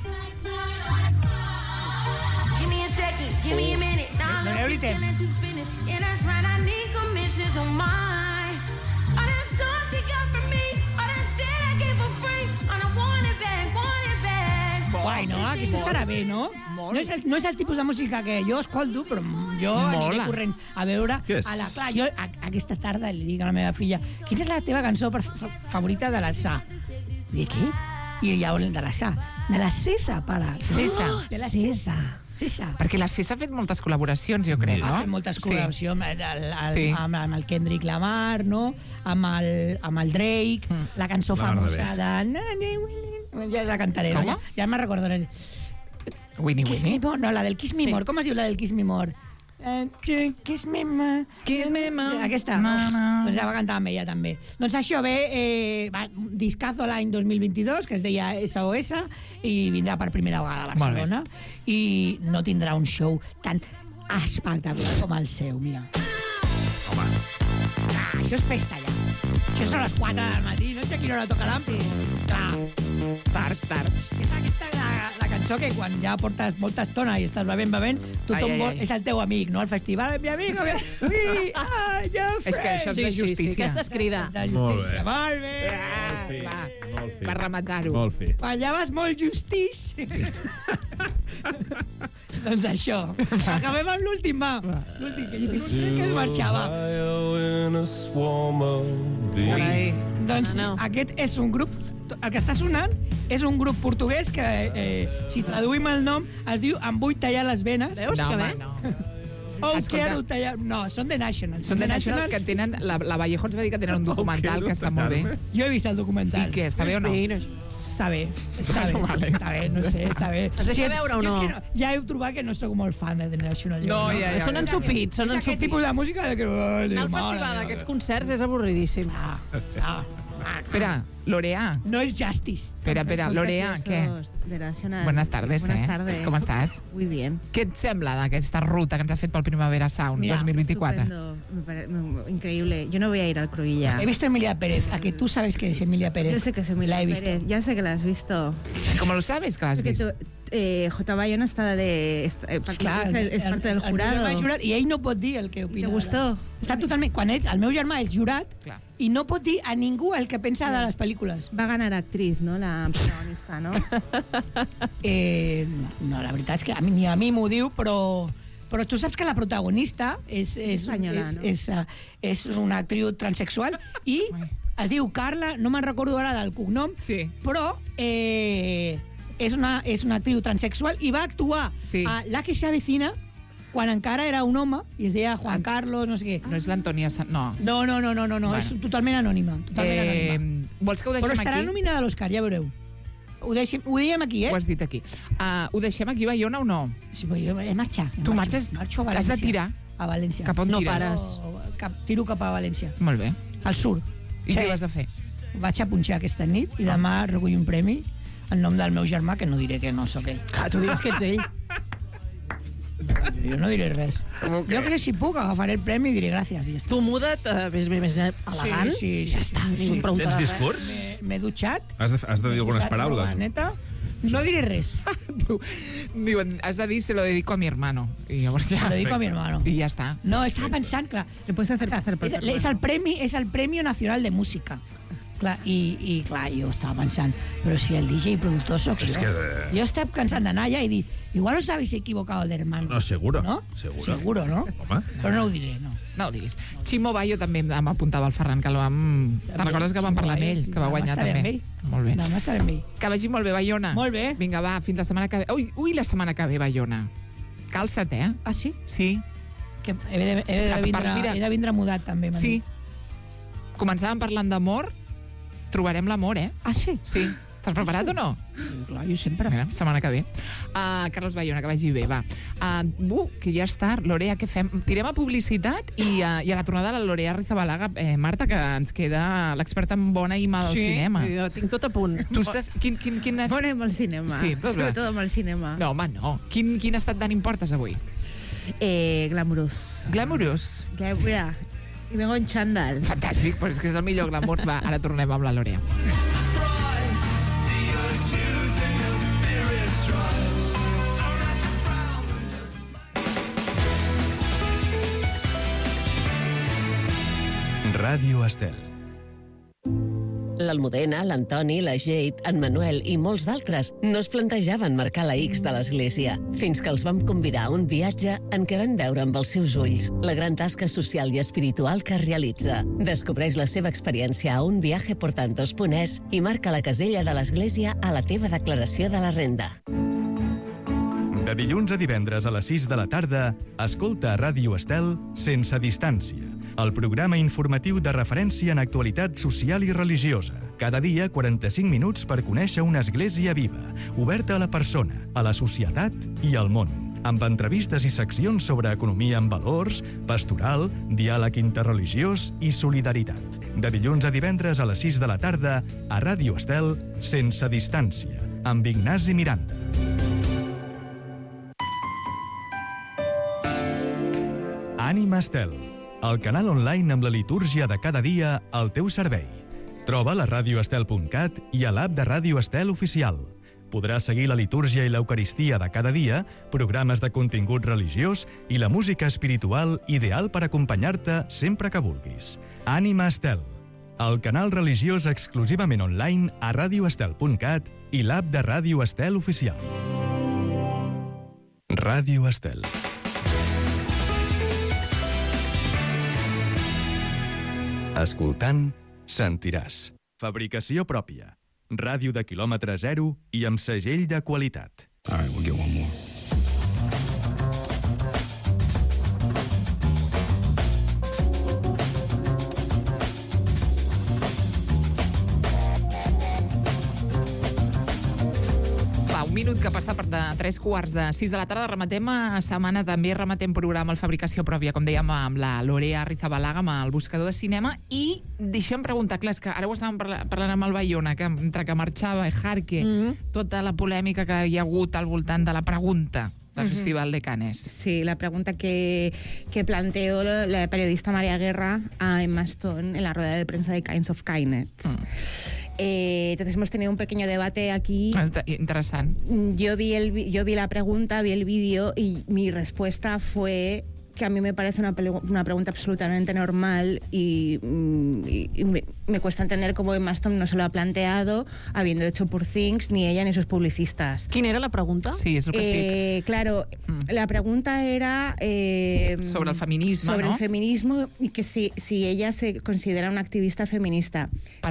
Give me a second, give me a minute. Now No let me everything. let you finish. Yeah, that's right, I need commissions on mine. All that song she got from me, all that shit I gave for free. And I want it back, want it back. Guai, no? Aquesta estarà bé, no? No és el tipus de música que jo escolto, però jo aniré corrent a veure... Què és? Clar, jo aquesta tarda li dic a la meva filla, quina és la teva cançó favorita de la Sa? I què? I llavors de la Sa. De la Cesa, pare. Cesa. De la Cesa. Cesa. Perquè la Cesa ha fet moltes col·laboracions, jo crec, no? Ha fet moltes col·laboracions amb el Kendrick Lamar, no? Amb el Drake, la cançó famosa de... Ja la cantaré, no? Ja me'n recordaré. Winnie Kiss Winnie. Me More, no, la del Kiss Me More. Com es diu la del Kiss Me More? Kiss Me More. Kiss me more. Aquesta. Doncs ja va cantar amb ella, també. Doncs això ve, discazo l'any 2022, que es deia SOS, i vindrà per primera vegada a Barcelona. I no tindrà un show tan espectacular com el seu, mira. Home. Això és festa, ja. Això són les 4 del matí, no sé a quina hora toca l'ampli. Clar, tard. Aquesta la cançó que quan ja portes molta estona i estàs bevent, tothom és el teu amic, no? Al festival, mi amic, we are your friends. És que això és de justícia. Sí, aquesta és crida. Molt bé. Molt bé. Molt fi. Per rematar-ho. Molt fi. Allà vas molt justís. Doncs això. Acabem amb l'últim, va. L'últim, que jo tinc un tren que es marxava. Doncs aquest és un grup... El que està sonant és un grup portuguès que, si traduïm el nom, es diu Em vull tallar les venes. Veus que bé? No. Quiero tallar... No, són The National. Són The National, que tenen... La Vallejo ens va dir que tenen un documental que està molt bé. Jo he vist el documental. I què, està bé o no? Està bé, està bé, no sé, està bé. Es deixa veure o no? Ja heu trobat que no sóc molt fan de The National. No, ja. Són ensopits, són És aquest ensopits. tipus de música de que... Anar al festival d'aquests concerts és avorridíssim. Espera, Lorea. No es Justice. Espera, Lorea, què? De National. Buenas tardes, Buenas tardes. ¿Cómo estás? Muy bien. Què et sembla d'aquesta ruta que ens ha fet pel Primavera Sound Mira, 2024? Estupendo. Increíble. Yo no voy a ir al Cruïlla. He visto a Emilia Pérez. ¿A que tú sabes que es Emilia Pérez? Yo sé que es Emilia La he visto. Pérez. Ya sé que la has visto. ¿Cómo lo sabes que l'has Porque vist? J. Bayona està és part del jurado. I ell no pot dir el que opina. ¿Te gustó? Està totalment... Quan el meu germà és jurat i no pot dir a ningú el que pensa de les pel·lícules. Va ganar actriz, no?, la protagonista, no? No, la veritat és que ni a mi m'ho diu, però tu saps que la protagonista és una actriu transexual i es diu Carla, no me'n recordo ara del cognom, però és una actriu transexual i va actuar a La que se avecina quan encara era un home i es deia Juan Carlos, no sé què. No és l'Antònia... No. No, és totalment anònima. Vols que ho deixem aquí? Però estarà nominada a l'Òscar, ja veureu. Ho diem aquí, Ho has dit aquí. Ho deixem aquí, Bayona, o no? Sí, però jo he marxat. Tu marxes? Marxo a València. T'has de tirar? A València. Cap on no tires? Tiro cap a València. Molt bé. Al sur. I què vas a fer? Vaig a punxar aquesta nit i demà recull un premi en nom del meu germà, que no diré que no sóc ell. Clar, tu dius que ets ell. Jo no diré res. Jo crec que si puc agafaré el premi i diré gràcies. I ja està. Tu muda't, més elegant. Sí, ja està. Tens discurs? M'he dutxat. Has de dir algunes paraules. Neta, no diré res. Diuen, has de dir, se lo dedico a mi hermano. I llavors ja... Se lo dedico a mi hermano. I ja està. No, estava pensant, clar. Le puedes hacer pasar por És el Premio Nacional de Música. Clar, i clar, jo estava pensant, però si el DJ i productor soc jo. Jo estava cansant d'anar allà i dir, igual os habéis equivocado de hermano. No, seguro. ¿No? Seguro, ¿no? Home. Però no ho diré, no. No ho diguis. Ximo Bayo també m'apuntava el Ferran, que el vam... Te'n recordes que vam parlar amb ell, que va guanyar també? Molt bé. Demà estaré amb ell. Que vagi molt bé, Bayona. Molt bé. Vinga, va, fins la setmana que ve. Ui, la setmana que ve, Bayona. Calça't, eh? Ah, sí? Sí. Que he de vindre mudat, també. Sí. Començàvem parlant d'amor, trobarem l'amor, eh? Ah, sí? Sí. Estàs preparat o no? Sí, clar, jo sempre. Mira, setmana que ve. Carlos Bayona, que vagi bé, va. Que ja està. Lorea, què fem? Tirem a publicitat i a la tornada la Lorea Rizabalaga, Marta, que ens queda l'experta en bona i mal al cinema. Sí, jo tinc tot a punt. Tu estàs... Quin és... Bona i mal cinema. Sí, sobretot amb el cinema. No, home, no. Quin estat d'ànim portes avui? Glamurós. Glamurós? Mira, i vengo en xandall. Fantàstic, però és que és el millor glamour. Va, ara tornem amb la Lorea. Ràdio Estel. L'Almudena, l'Antoni, la Jade, en Manuel i molts d'altres no es plantejaven marcar la X de l'església, fins que els vam convidar a un viatge en què van veure amb els seus ulls la gran tasca social i espiritual que realitza. Descobreix la seva experiència a unviajeportantos.es i marca la casella de l'església a la teva declaració de la renda. De dilluns a divendres a les 6 de la tarda, escolta a Ràdio Estel Sense Distància, el programa informatiu de referència en actualitat social i religiosa. Cada dia, 45 minuts per conèixer una església viva, oberta a la persona, a la societat i al món. Amb entrevistes i seccions sobre economia amb valors, pastoral, diàleg interreligiós i solidaritat. De dilluns a divendres a les 6 de la tarda, a Ràdio Estel Sense Distància, amb Ignasi Miranda. Ànima Estel, el canal online amb la litúrgia de cada dia al teu servei. Troba a radioestel.cat i a l'app de Ràdio Estel oficial. Podràs seguir la litúrgia i l'eucaristia de cada dia, programes de contingut religiós i la música espiritual ideal per acompanyar-te sempre que vulguis. Ànima Estel, el canal religiós exclusivament online a radioestel.cat i l'app de Ràdio Estel oficial. Ràdio Estel. Escoltant, sentiràs. Fabricació pròpia. Ràdio de quilòmetre zero i amb segell de qualitat. All right, we'll get one more. Un minut que passa per de 3:45 de la tarda. Rematem a setmana, també rematem programa al Fabricació Pròpia, com dèiem, amb la Lorea Rizabalaga, amb el buscador de cinema. I deixa'm preguntar, clar, és que ara ho estàvem parlant amb el Bayona, que entre que marxava Jarque, tota la polèmica que hi ha hagut al voltant de la pregunta del Festival de Cannes. Sí, la pregunta que planteó la periodista María Guerra a Emma Stone en la rueda de prensa de Kinds of Kindness. Entonces hemos tenido un pequeño debate aquí. Interesante. Yo vi la pregunta, vi el vídeo y mi respuesta fue que a mí me parece una pregunta absolutamente normal y me cuesta entender cómo Emma Stone no se lo ha planteado habiendo hecho Poor Things, ni ella ni sus publicistas. ¿Quién era la pregunta? Sí, és el que estic... Claro, la pregunta era... sobre el feminisme, sobre no? el feminismo y que si ella se considera una activista feminista.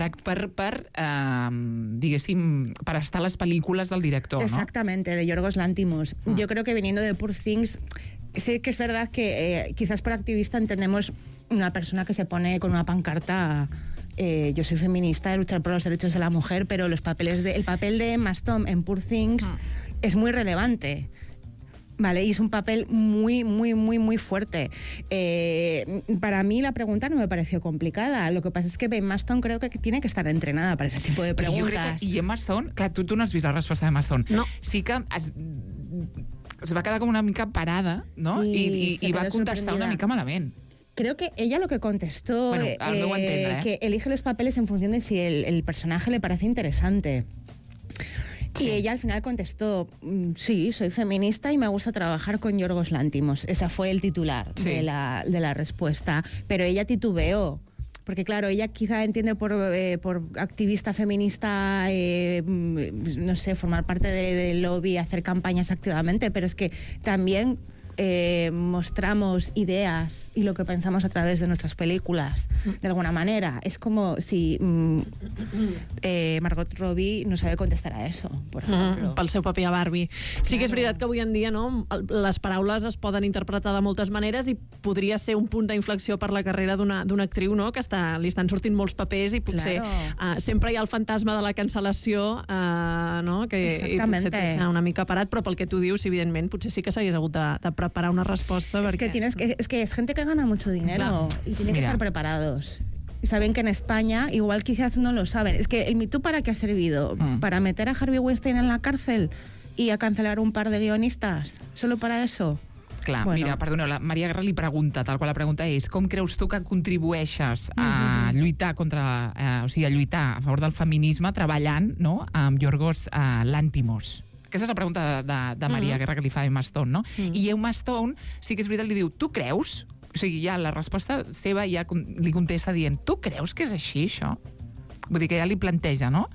Diguéssim, per estar a les pel·lícules del director, ¿no? Exactamente, de Yorgos Lanthimos. Yo creo que viniendo de Poor Things... Sé que es verdad que quizás por activista entendemos una persona que se pone con una pancarta yo soy feminista, de luchar por los derechos de la mujer, pero el papel de Emma Stone en Poor Things es muy relevante. Vale, y es un papel muy, muy, muy, muy fuerte. Para mí la pregunta no me pareció complicada. Lo que pasa es que Emma Stone creo que tiene que estar entrenada para ese tipo de preguntas. Jo crec que, i Emma Stone, clar, tu no has vist la resposta d'Emma Stone. No. Sí que es va quedar com una mica parada, no? Sí, I va contestar una mica malament. Creo que ella lo que contestó Bueno, al meu entendre, que elige los papeles en función de si el personaje le parece interesante. Sí. Y ella al final contestó, sí, soy feminista y me gusta trabajar con Yorgos Lanthimos. Ese fue el titular de la respuesta. Pero ella titubeó. Porque claro, ella quizá entiende por activista feminista, no sé, formar parte del lobby, hacer campañas activamente, pero es que también mostramos ideas y lo que pensamos a través de nuestras películas, de alguna manera. Es como si Margot Robbie no sabe contestar a eso, por ejemplo. Pel seu paper a Barbie. Sí que és veritat que avui en dia, no, les paraules es poden interpretar de moltes maneres i podria ser un punt d'inflexió per la carrera d'una actriu, no?, que li estan sortint molts papers i potser sempre hi ha el fantasma de la cancel·lació, no?, que potser et deixa una mica parat, però pel que tu dius, evidentment, potser sí que s'hagués hagut de preparar una respuesta. Es que es gente que gana mucho dinero y tiene que estar preparados. Y saben que en España igual quizás no lo saben. Es que el Me Too, ¿para qué ha servido? ¿Para meter a Harvey Weinstein en la cárcel y a cancelar un par de guionistas? ¿Solo para eso? Clar, mira, perdoneu, la Maria Guerra li pregunta, tal qual la pregunta és, com creus tu que contribueixes a lluitar o sigui, a lluitar a favor del feminisme treballant, no?, amb Yorgos Lanthimos? Aquesta és la pregunta de Maria Guerra que li fa a Emma Stone, no? I Emma Stone sí que és veritat, li diu, tu creus? O sigui, ja la resposta seva ja li contesta dient, tu creus que és així, això? Vull dir que ja li planteja, no?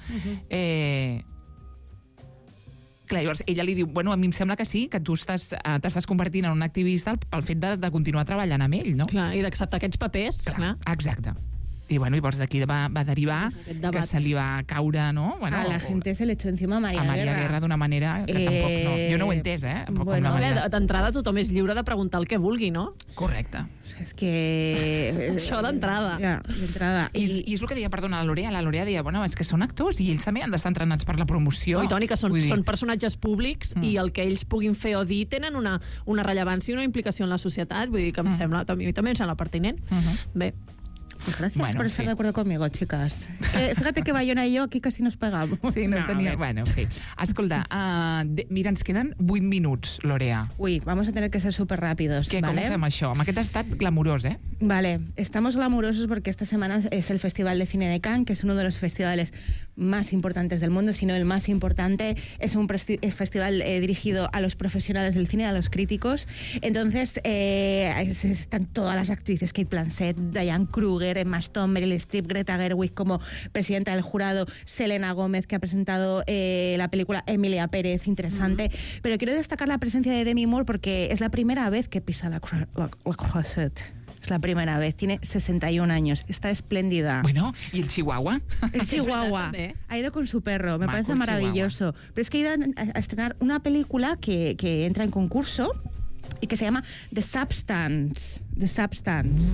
Clar, llavors ella li diu, bueno, a mi em sembla que sí, que tu t'estàs convertint en un activista pel fet de continuar treballant amb ell, no? Clar, i d'acceptar aquests papers. Clar. Exacte. I bueno, llavors d'aquí va derivar que se li va caure, no? Bueno, a la gente se le echó encima a Maria Guerra d'una manera que tampoc no... Jo no ho he entès, Bueno, d'entrada tothom és lliure de preguntar el que vulgui, no? Correcte. És que... Això d'entrada. Ja, d'entrada. I és el que deia, perdona, la Lorea deia, bueno, és que són actors i ells també han d'estar entrenats per la promoció. I Toni, que són personatges públics i el que ells puguin fer o dir tenen una rellevància i una implicació en la societat. Vull dir que a mi també em sembla pertinent. Bé. Pues gracias por estar de acuerdo conmigo, chicas. Fíjate que Bayona y yo aquí casi nos pegamos. Sí, no tenia... Bueno, en fi. Escolta, mira, ens queden 8 minuts, Lorea. Uy, vamos a tener que ser súper rápidos. ¿Cómo fem això? Amb aquest estat glamurós, Vale, estamos glamurosos porque esta semana es el Festival de Cine de Cannes, que es uno de los festivales más importantes del mundo, si no el más importante. Es un festival dirigido a los profesionales del cine, a los críticos. Entonces, están todas las actrices, Kate Blanchett, Diane Kruger, Emma Stone, Meryl Streep, Greta Gerwig como presidenta del jurado, Selena Gómez, que ha presentado la película Emilia Pérez, interesante. Pero quiero destacar la presencia de Demi Moore porque es la primera vez que pisa la Croisette. Es la primera vez, tiene 61 años, está espléndida. Bueno, ¿y el Chihuahua? El Chihuahua. Ha ido con su perro, me parece maravilloso. Pero es que ha ido a estrenar una película que entra en concurso y que se llama The Substance. The Substance.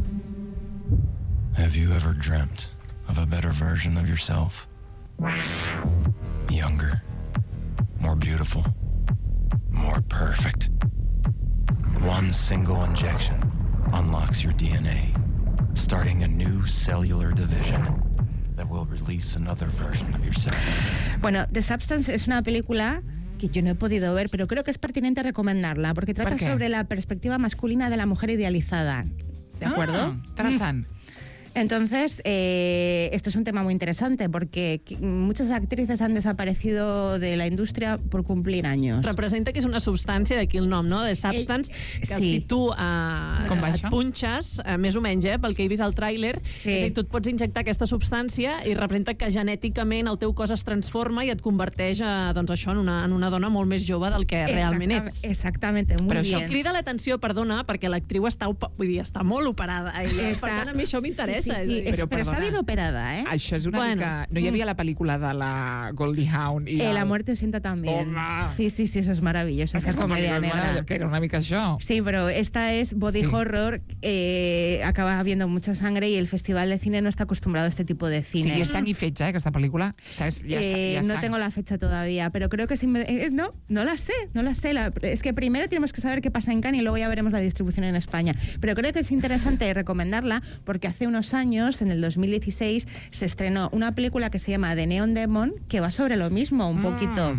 Have you ever dreamt of a better version of yourself? Younger, more beautiful, more perfect. One single injection unlocks your DNA, starting a new cellular division that will release another version of yourself. Bueno, The Substance es una película que yo no he podido ver, pero creo que es pertinente recomendarla, porque trata sobre la perspectiva masculina de la mujer idealizada. ¿De acuerdo? Interessant. Entonces, esto es un tema muy interesante porque muchas actrices han desaparecido de la indústria por cumplir años. Representa que és una substància, d'aquí el nom, no? De substance, que sí. si tu et punxes, més o menys, pel que he vist al tràiler, tu et pots injectar aquesta substància i representa que genèticament el teu cos es transforma i et converteix doncs això, en una dona molt més jove del que realment ets. Exactament, molt Però bien. això crida l'atenció, perdona, perquè l'actriu està molt operada. Per tant, a mi això m'interessa. Sí, però està bien operada, ¿eh? Això és una mica... No hi havia la pel·lícula de la Goldie Hawn i La muerte os sienta también. Sí, eso es maravilloso. Esa comedia negra. Que era una mica això. Sí, pero esta es body horror, acaba habiendo mucha sangre y el Festival de Cine no está acostumbrado a este tipo de cine. Sí, és sang i fetge, aquesta pel·lícula. No tengo la fecha todavía, pero creo que no la sé. Es que primero tenemos que saber qué pasa en Cannes y luego ya veremos la distribución en España. Pero creo que es interesante recomendarla porque hace unos años, en el 2016, se estrenó una película que se llama The Neon Demon, que va sobre lo mismo, un poquito.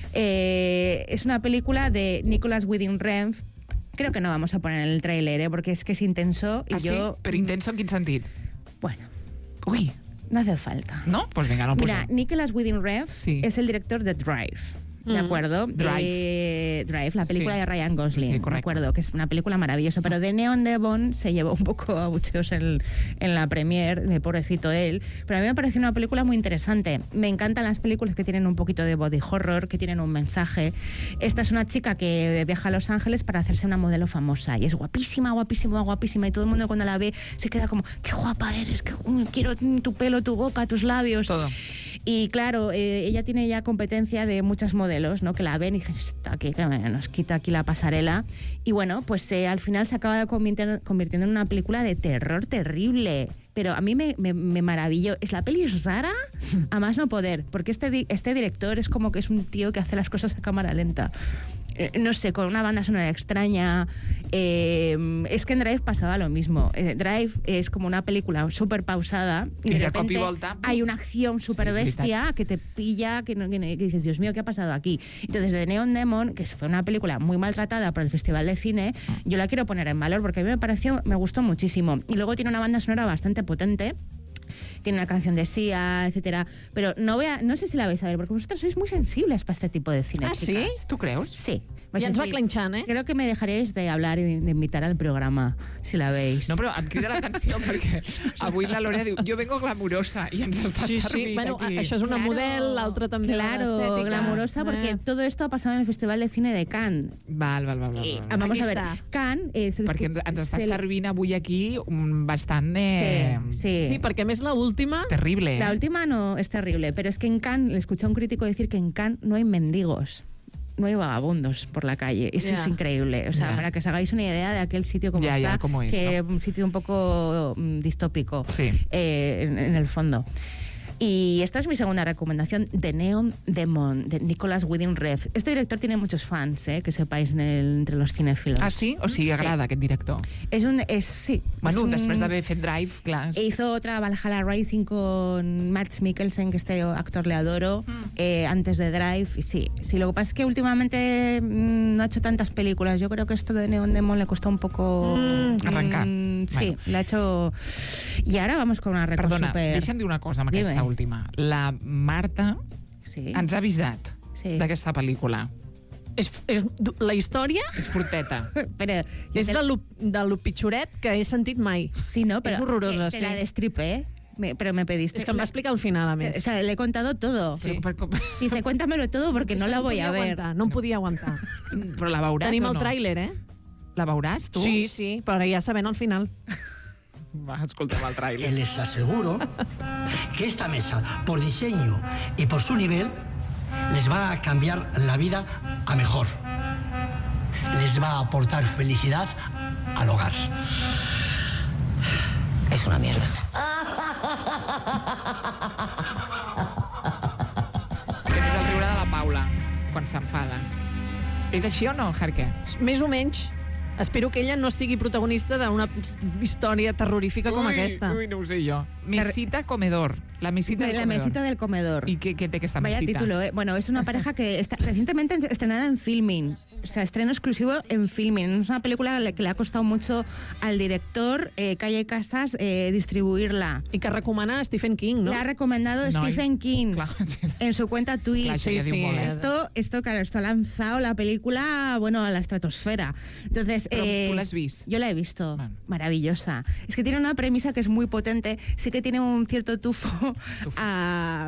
Es una película de Nicholas Winding Refn. Creo que no vamos a poner en el tráiler, porque es que es intenso. Y sí? Però intenso en quin sentit? Bueno. Ui. No hace falta. ¿No? Pues venga, no Mira, Nicholas Winding Refn es el director de Drive. ¿De acuerdo? Drive, la película de Ryan Gosling, ¿de acuerdo? Que es una película maravillosa, pero de Neon Demon se llevó un poco a bucheos en la premier, pobrecito él, pero a mí me parece una película muy interesante. Me encantan las películas que tienen un poquito de body horror, que tienen un mensaje. Esta es una chica que viaja a Los Ángeles para hacerse una modelo famosa y es guapísima, guapísima, guapísima, y todo el mundo cuando la ve se queda como, qué guapa eres, quiero tu pelo, tu boca, tus labios. Todo. Y claro, ella tiene ya competencia de muchos modelos, ¿no? Que la ven y dicen, está aquí, que nos quita aquí la pasarela. Y bueno, pues al final se acaba convirtiendo en una película de terror terrible. Pero a mí me maravilló. La peli es rara a más no poder, porque este director es como que es un tío que hace las cosas a cámara lenta. No sé, con una banda sonora extraña. Es que en Drive pasaba lo mismo. Drive es como una película súper pausada y de repente hay una acción súper bestia que te pilla, que dices, Dios mío, ¿qué ha pasado aquí? Entonces, The Neon Demon, que fue una película muy maltratada por el Festival de Cine, yo la quiero poner en valor porque a mí me gustó muchísimo. Y luego tiene una banda sonora bastante potente. Tiene una canción de Sia, etcétera. Pero no sé si la vais a ver, porque vosotros sois muy sensibles para este tipo de cine, chicas. ¿Sí? ¿Tú crees? Sí. Ja ens va clenxant, Creo que me dejaréis de hablar y de invitar al programa, si la veis. No, però em crida l'atenció perquè avui la Lorena diu, jo vengo glamurosa i ens està servint bueno, aquí. Això és una model, l'altra també Claro, glamurosa, porque todo esto ha pasado en el Festival de Cine de Cannes. Val. Vamos a ver, Cannes... Perquè ens està servint avui aquí bastant... Sí, perquè a més l'última... Terrible. La última no es terrible, pero es que en Cannes, le escuché a un crítico decir que en Cannes no hay mendigos. No hay vagabundos por la calle. Eso es increíble. O sea, para que os hagáis una idea de aquel sitio como está, cómo es, que ¿no? Un sitio un poco distópico sí. En el fondo. Y esta es mi segunda recomendación, The Neon Demon, de Nicholas Winding Refn. Este director tiene muchos fans, que sepáis, entre los cinéfilos. Ah, sí? O sigui, agrada aquest director? Sí. Bueno, després d'haver fet Drive, clar. Hizo otra, Valhalla Rising, con Mads Mikkelsen, que este actor le adoro, antes de Drive. Sí, lo que pasa es que últimamente no ha hecho tantas películas. Yo creo que esto de Neon Demon le costó un poco... arrencar. Sí, le ha hecho... Y ahora vamos con una record Perdona, super... deixa'm dir una cosa amb aquesta última. La Marta ens ha avisat d'aquesta pel·lícula. La història... És forteta. Però és de lo pitjoret que he sentit mai. Sí, no, però és horrorosa, te la destripé. Pero me pediste... Es que me va explicar al final, a més. O sea, le he contado todo. Sí. Dice, cuéntamelo todo porque no la voy a ver. No em podia aguantar. Però la veuràs Tenim o no? el tràiler, La veuràs, tu? Sí, però ja sabem al final. Va, escolta'm el tràiler. Les aseguro que esta mesa, por diseño y por su nivel, les va a cambiar la vida a mejor. Les va a aportar felicidad al hogar. Es una mierda. Aquest és el riure de la Paula, quan s'enfada. És així o no, Jarque? Més o menys. Espero que ella no sigui protagonista d'una història terrorífica com aquesta. Ui, no ho sé jo. Mesita Comedor. La mesita del comedor. La mesita del comedor. ¿Y qué te que esta Vaya mesita? título, Bueno, es una pareja que está recientemente estrenada en Filmin. estreno exclusivo en Filmin. Es una película que le ha costado mucho al director Calle Casas distribuirla. Y que recomana Stephen King, ¿no? La ha recomendado Stephen King en su cuenta Twitch. Esto, claro, esto ha lanzado la película, bueno, a la estratosfera. Entonces, ¿Pero tú la has visto? Yo la he visto. Maravillosa. Es que tiene una premisa que es muy potente. Sí que tiene un cierto tufo a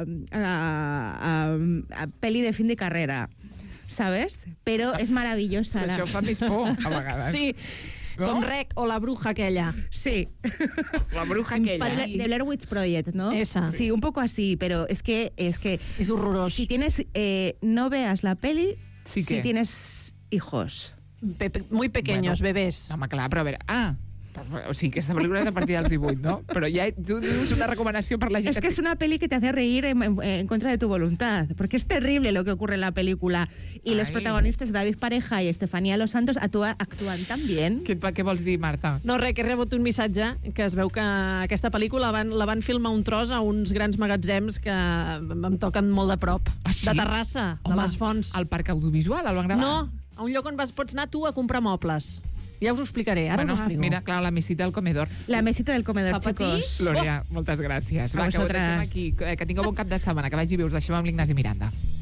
peli de fin de carrera, ¿sabes? Pero és meravellosa. Però això fa més por, a vegades. Sí, no? Com Rec o La bruja aquella. Sí. La bruja aquella. De Blair Witch Project, ¿no? Esa. Sí, un poco así, pero es que es horroroso. Si tienes, no veas la peli Sí si que. tienes hijos. Muy pequeños, bebés. Home, clar, però a veure... o sigui, aquesta pel·lícula és a partir dels 18, ¿no? Però ja tu dius una recomanació per la gent... Es que es una peli que te hace reír en contra de tu voluntad, porque es terrible lo que ocurre en la película. Y los protagonistas, David Pareja y Estefanía Los Santos, actúan tan bien. Què vols dir, Marta? No, res, que he rebut un missatge que es veu que aquesta pel·lícula la van filmar un tros a uns grans magatzems que em toquen molt de prop. Ah, sí? De Terrassa, de les Fonts. Al parc audiovisual el van gravar? No, a un lloc on pots anar tu a comprar mobles. Ja us ho explicaré, ara us ho explico. Mira, clar, la mesita del comedor. La mesita del comedor, Fa patir? chicos. Lòria, moltes gràcies. Va, que ho deixem aquí. Que tingueu bon cap de setmana, que vagi bé. Us deixem amb l'Ignasi Miranda.